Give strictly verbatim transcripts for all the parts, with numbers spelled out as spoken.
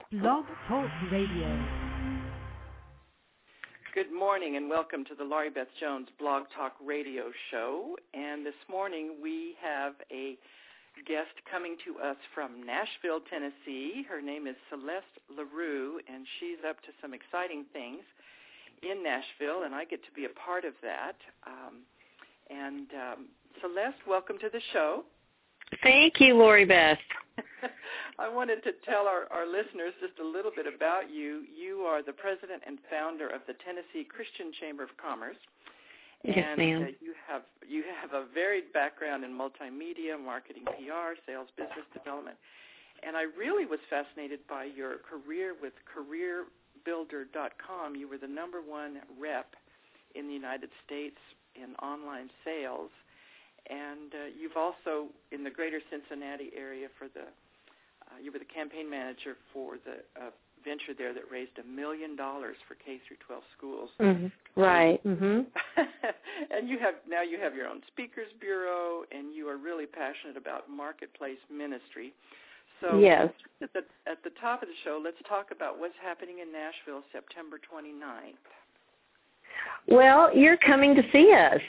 Blog Talk Radio. Good morning and welcome to the Laurie Beth Jones Blog Talk Radio show. And this morning we have a guest coming to us from Nashville, Tennessee. Her name is Celeste LaRue, and she's up to some exciting things in Nashville, and I get to be a part of that. Um, and um, Celeste, welcome to the show. Thank you, Laurie Beth. I wanted to tell our, our listeners just a little bit about you. You are the president and founder of the Tennessee Christian Chamber of Commerce. Yes, and ma'am. Uh, you have you have a varied background in multimedia, marketing, P R, sales, business development. And I really was fascinated by your career with career builder dot com. You were the number one rep in the United States in online sales. And uh, you've also, in the greater Cincinnati area, for the uh, you were the campaign manager for the uh, venture there that raised a million dollars for K through twelve schools. Mm-hmm. Right. Mm-hmm. And you have now you have your own speakers bureau, and you are really passionate about marketplace ministry. So yes. at the at the top of the show, let's talk about what's happening in Nashville, September twenty-ninth. Well, you're coming to see us.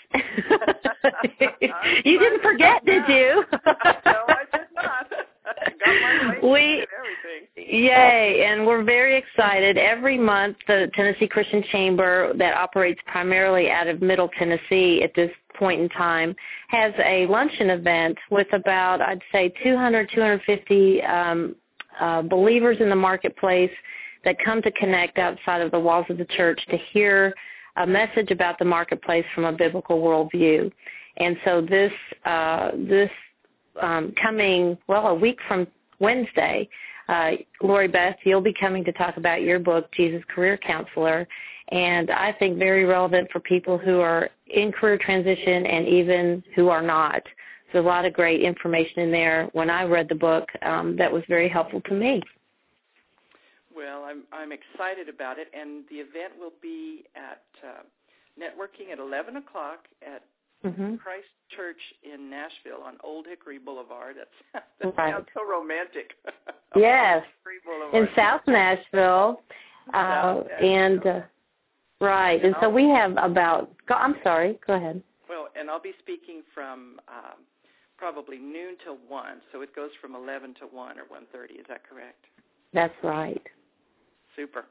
You didn't forget, did you? No, I did not. I got my we, and everything. Yay, and we're very excited. Every month, the Tennessee Christian Chamber, that operates primarily out of Middle Tennessee at this point in time, has a luncheon event with about, I'd say, two hundred, two hundred fifty um, uh, believers in the marketplace that come to connect outside of the walls of the church to hear a message about the marketplace from a biblical worldview. And so this uh, this um, coming, well, a week from Wednesday, uh, Laurie Beth, you'll be coming to talk about your book, Jesus Career Counselor, and I think very relevant for people who are in career transition and even who are not. There's a lot of great information in there. When I read the book, um, that was very helpful to me. Well, I'm I'm excited about it, and the event will be at uh, networking at eleven o'clock at mm-hmm. Christ Church in Nashville on Old Hickory Boulevard. That's, that right. sounds so romantic. Yes, in South Nashville, uh, South Nashville. and uh, right, and, and so we have about. Go, I'm sorry, go ahead. Well, and I'll be speaking from um, probably noon till one, so it goes from eleven to one or one thirty. Is that correct? That's right. Super.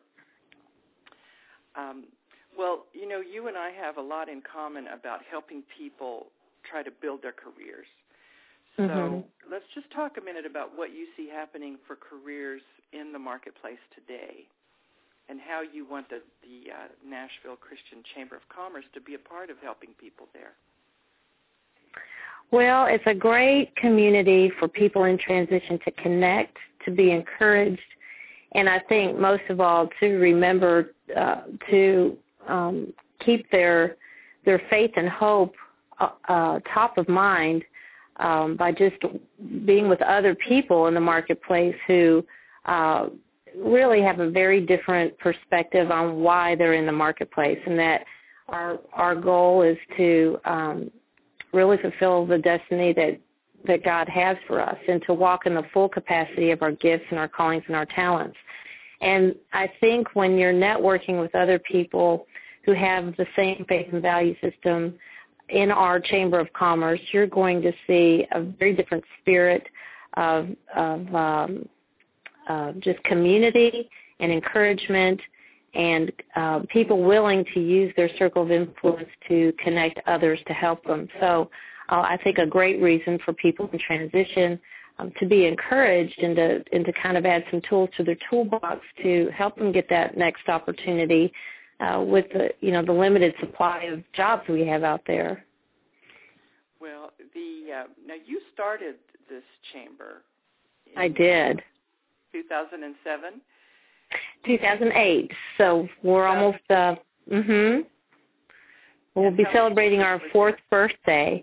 Um, well, you know, you and I have a lot in common about helping people try to build their careers. So mm-hmm. let's just talk a minute about what you see happening for careers in the marketplace today and how you want the, the uh, Nashville Christian Chamber of Commerce to be a part of helping people there. Well, it's a great community for people in transition to connect, to be encouraged, and I think most of all to remember uh, to um, keep their their faith and hope uh, uh, top of mind um, by just being with other people in the marketplace who uh, really have a very different perspective on why they're in the marketplace, and that our our goal is to um, really fulfill the destiny that that God has for us and to walk in the full capacity of our gifts and our callings and our talents. And I think when you're networking with other people who have the same faith and value system in our Chamber of Commerce, you're going to see a very different spirit of, of um, uh, just community and encouragement and uh, people willing to use their circle of influence to connect others to help them. So uh, I think a great reason for people in transition um, to be encouraged and to, and to kind of add some tools to their toolbox to help them get that next opportunity uh, with the, you know, the limited supply of jobs we have out there. Well, the uh, now you started this chamber. I did. two thousand seven? two thousand eight. So we're almost, uh, mm-hmm. We'll be celebrating our fourth birthday.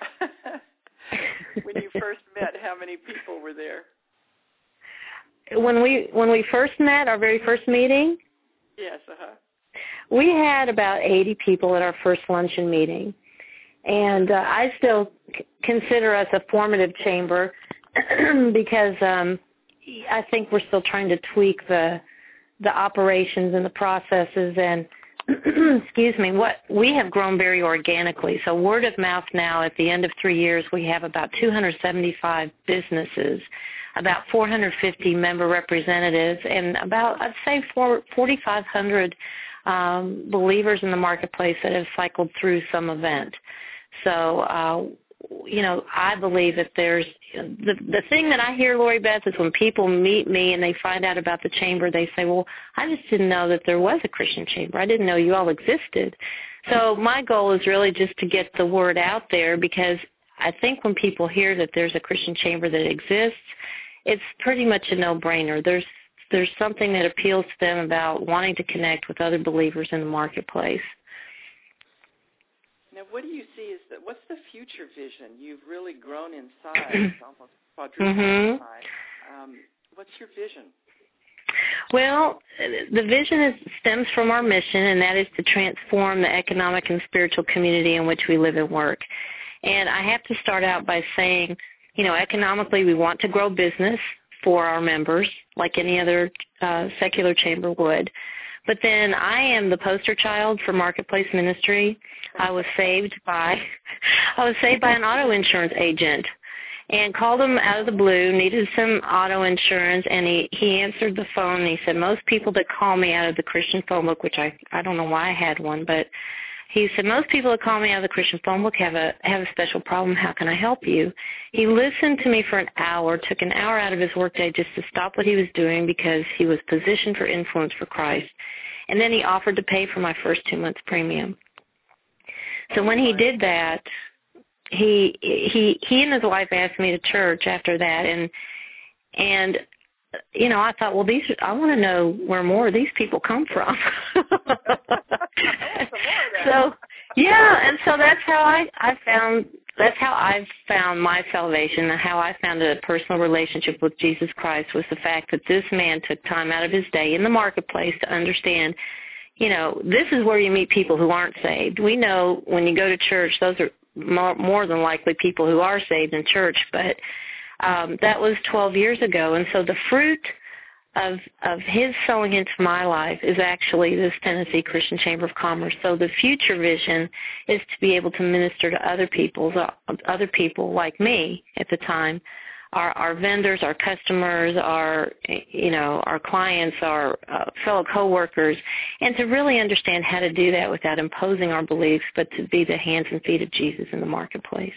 When you first met, how many people were there? When we when we first met, our very first meeting? Yes, uh-huh. We had about eighty people at our first luncheon meeting. And uh, I still c- consider us a formative chamber because, um, I think we're still trying to tweak the the operations and the processes and excuse me, what we have grown very organically. So word of mouth now, at the end of three years, we have about two hundred seventy-five businesses, about four hundred fifty member representatives, and about, I'd say, forty-five hundred um, believers in the marketplace that have cycled through some event. So, uh, you know, I believe that there's, the the thing that I hear, Lori Beth, is when people meet me and they find out about the chamber, they say, well, I just didn't know that there was a Christian chamber. I didn't know you all existed. So my goal is really just to get the word out there, because I think when people hear that there's a Christian chamber that exists, it's pretty much a no-brainer. There's there's something that appeals to them about wanting to connect with other believers in the marketplace. Now, what do you see is that? What's the future vision? You've really grown in size, almost quadrupled mm-hmm. in size. Um, what's your vision? Well, the vision is, stems from our mission, and that is to transform the economic and spiritual community in which we live and work. And I have to start out by saying, you know, economically we want to grow business for our members like any other uh, secular chamber would. But then I am the poster child for marketplace ministry. I was saved by I was saved by an auto insurance agent, and called him out of the blue, needed some auto insurance, and he, he answered the phone, and he said, most people that call me out of the Christian phone book, which I, I don't know why I had one, but he said, most people that call me out of the Christian phone book have a have a special problem. How can I help you? He listened to me for an hour, took an hour out of his workday just to stop what he was doing because he was positioned for influence for Christ. And then he offered to pay for my first two months' premium. So when he did that, he he he and his wife asked me to church after that, and and you know, I thought, well, these I want to know where more of these people come from. So yeah, and so that's how I I found that's how I found my salvation, and how I found a personal relationship with Jesus Christ was the fact that this man took time out of his day in the marketplace to understand, you know, this is where you meet people who aren't saved. We know when you go to church, those are more, more than likely people who are saved in church, but um, that was twelve years ago. And so the fruit of of his sowing into my life is actually this Tennessee Christian Chamber of Commerce. So the future vision is to be able to minister to other people's, uh, other people like me at the time, our, our vendors, our customers, our, you know, our clients, our uh, fellow coworkers, and to really understand how to do that without imposing our beliefs, but to be the hands and feet of Jesus in the marketplace.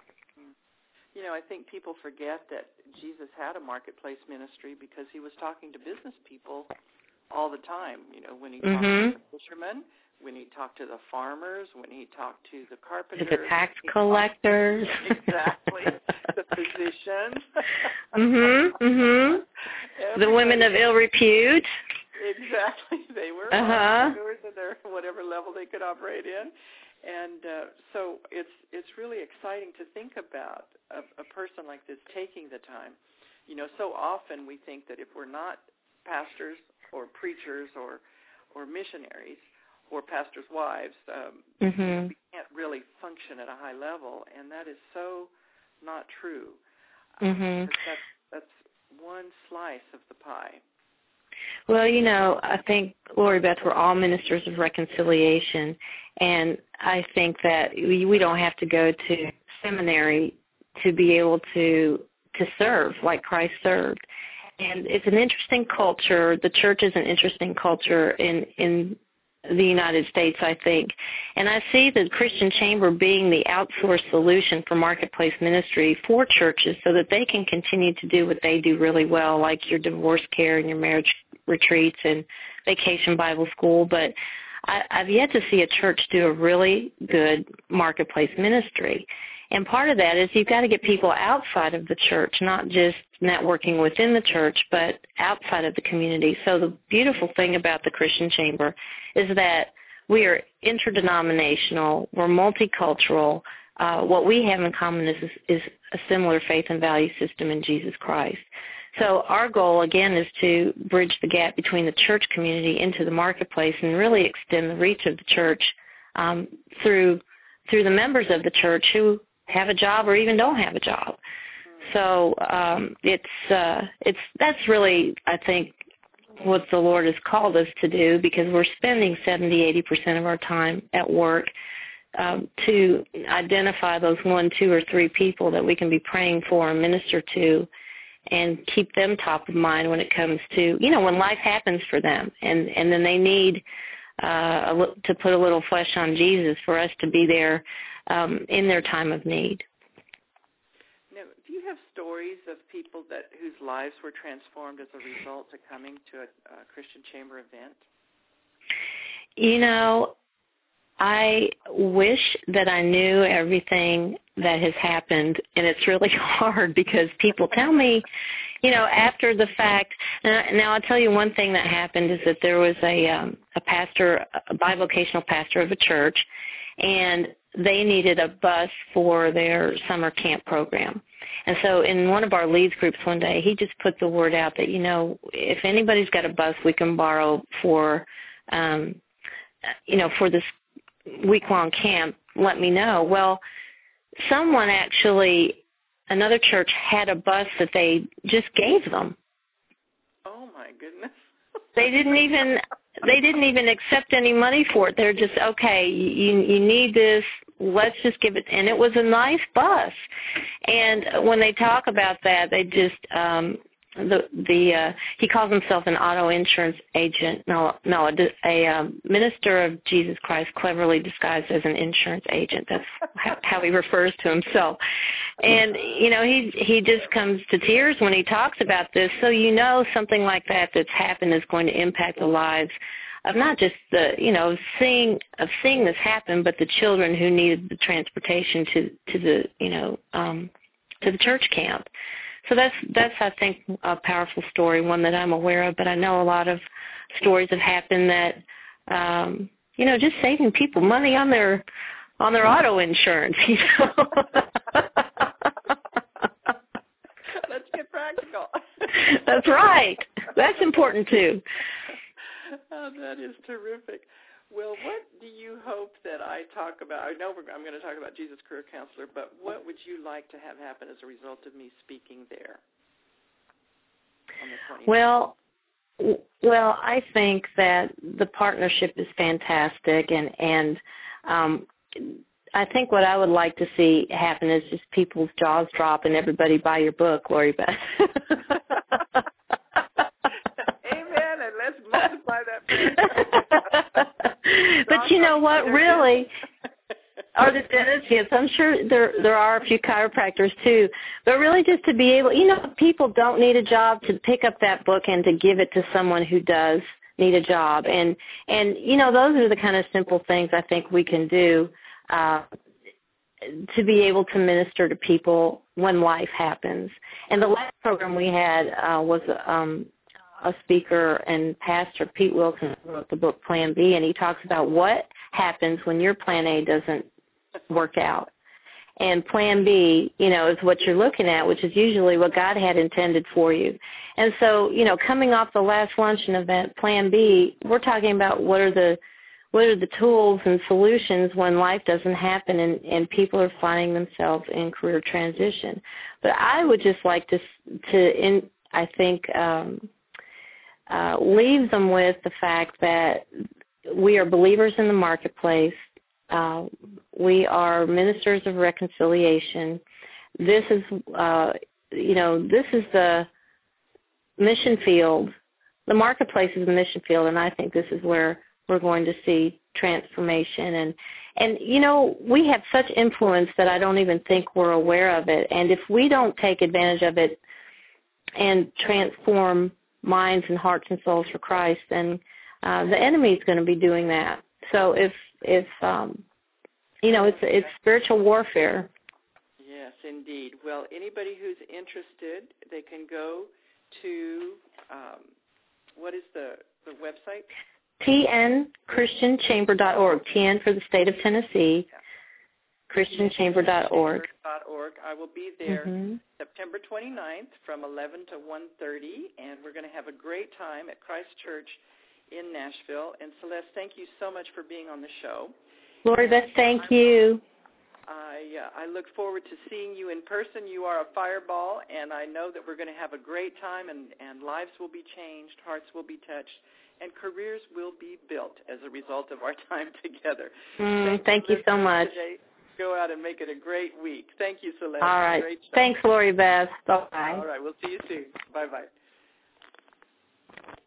You know, I think people forget that Jesus had a marketplace ministry because he was talking to business people all the time. You know, when he talked mm-hmm. to the fishermen, when he talked to the farmers, when he talked to the carpenters. To the tax collectors. Exactly. The physicians. mm-hmm, mm-hmm. The women of ill repute. Exactly. They were uh-huh. entrepreneurs at their whatever level they could operate in. And uh, so it's it's really exciting to think about a, a person like this taking the time. You know, so often we think that if we're not pastors or preachers or or missionaries or pastors' wives, um, mm-hmm. we can't really function at a high level, and that is so not true. Mm-hmm. Um, that's, that's one slice of the pie. Well, you know, I think, Lori Beth, we're all ministers of reconciliation, and I think that we, we don't have to go to seminary to be able to to serve like Christ served. And it's an interesting culture. The church is an interesting culture in, in the United States, I think. And I see the Christian Chamber being the outsourced solution for marketplace ministry for churches so that they can continue to do what they do really well, like your divorce care and your marriage retreats and vacation Bible school. But I, I've yet to see a church do a really good marketplace ministry. And part of that is you've got to get people outside of the church, not just networking within the church, but outside of the community. So the beautiful thing about the Christian Chamber is that we are interdenominational, we're multicultural. Uh, what we have in common is, is a similar faith and value system in Jesus Christ. So our goal, again, is to bridge the gap between the church community into the marketplace and really extend the reach of the church um, through through the members of the church who have a job or even don't have a job. So um, it's uh, it's that's really, I think, what the Lord has called us to do, because we're spending seventy, eighty percent of our time at work um, to identify those one, two, or three people that we can be praying for and minister to, and keep them top of mind when it comes to, you know, when life happens for them, and, and then they need uh, a, to put a little flesh on Jesus for us to be there um, in their time of need. Now, do you have stories of people that whose lives were transformed as a result of coming to a, a Christian Chamber event? You know, I wish that I knew everything that has happened, and it's really hard because people tell me, you know, after the fact. Now, I'll tell you one thing that happened is that there was a um, a pastor, a bivocational pastor of a church, and they needed a bus for their summer camp program. And so in one of our leads groups one day, he just put the word out that, you know, if anybody's got a bus we can borrow for, um, you know, for this week-long camp, let me know. Well, someone actually, another church had a bus that they just gave them. Oh, my goodness. They didn't even they didn't even accept any money for it. They're just, okay, you you need this, let's just give it. And it was a nice bus. And when they talk about that, they just um, the the uh, he calls himself an auto insurance agent. No, no, a, a um, minister of Jesus Christ, cleverly disguised as an insurance agent. That's how, how he refers to himself. And you know, he he just comes to tears when he talks about this. So you know, something like that that's happened is going to impact the lives of not just the, you know, seeing of seeing this happen, but the children who needed the transportation to to the, you know, um, to the church camp. So that's, that's I think, a powerful story, one that I'm aware of. But I know a lot of stories have happened that, um, you know, just saving people money on their on their auto insurance. You know. Let's get practical. That's right. That's important too. Oh, that is terrific. Well, what do you hope that I talk about? I know we're, I'm going to talk about Jesus Career Counselor, but what would you like to have happen as a result of me speaking there on the twenty-ninth? Well, well, I think that the partnership is fantastic, and and um, I think what I would like to see happen is just people's jaws drop and everybody buy your book, Lori Beth. Amen, and let's multiply that. But you know what, really, or the dentists, yes, I'm sure there there are a few chiropractors too, but really just to be able, you know, people don't need a job, to pick up that book and to give it to someone who does need a job. And, and you know, those are the kind of simple things I think we can do uh, to be able to minister to people when life happens. And the last program we had uh, was um, a speaker and pastor, Pete Wilson, wrote the book Plan B, and he talks about what happens when your Plan A doesn't work out. And Plan B, you know, is what you're looking at, which is usually what God had intended for you. And so, you know, coming off the last luncheon event, Plan B, we're talking about what are the what are the tools and solutions when life doesn't happen and, and people are finding themselves in career transition. But I would just like to, to in, I think, um, uh, leave them with the fact that we are believers in the marketplace. Uh, we are ministers of reconciliation. This is, uh, you know, this is the mission field. The marketplace is the mission field, and I think this is where we're going to see transformation. And, and you know, we have such influence that I don't even think we're aware of it. And if we don't take advantage of it and transform minds and hearts and souls for Christ, then uh, the enemy is going to be doing that. So if if um, you know, it's it's spiritual warfare. Yes, indeed. Well, anybody who's interested, they can go to um, what is the the website? T N Christian Chamber dot org. T N for the state of Tennessee. Yeah. Christian Chamber dot org. I will be there mm-hmm. September twenty-ninth from eleven to one thirty, and we're going to have a great time at Christ Church in Nashville. And Celeste, thank you so much for being on the show. Lori Beth, thank you. I uh, I look forward to seeing you in person. You are a fireball, and I know that we're going to have a great time, and, and lives will be changed, hearts will be touched, and careers will be built as a result of our time together. Mm, thank, thank you so much. Today. Go out and make it a great week. Thank you, Celeste. All right. Great Thanks, Lori Beth. Bye. All right. We'll see you soon. Bye-bye.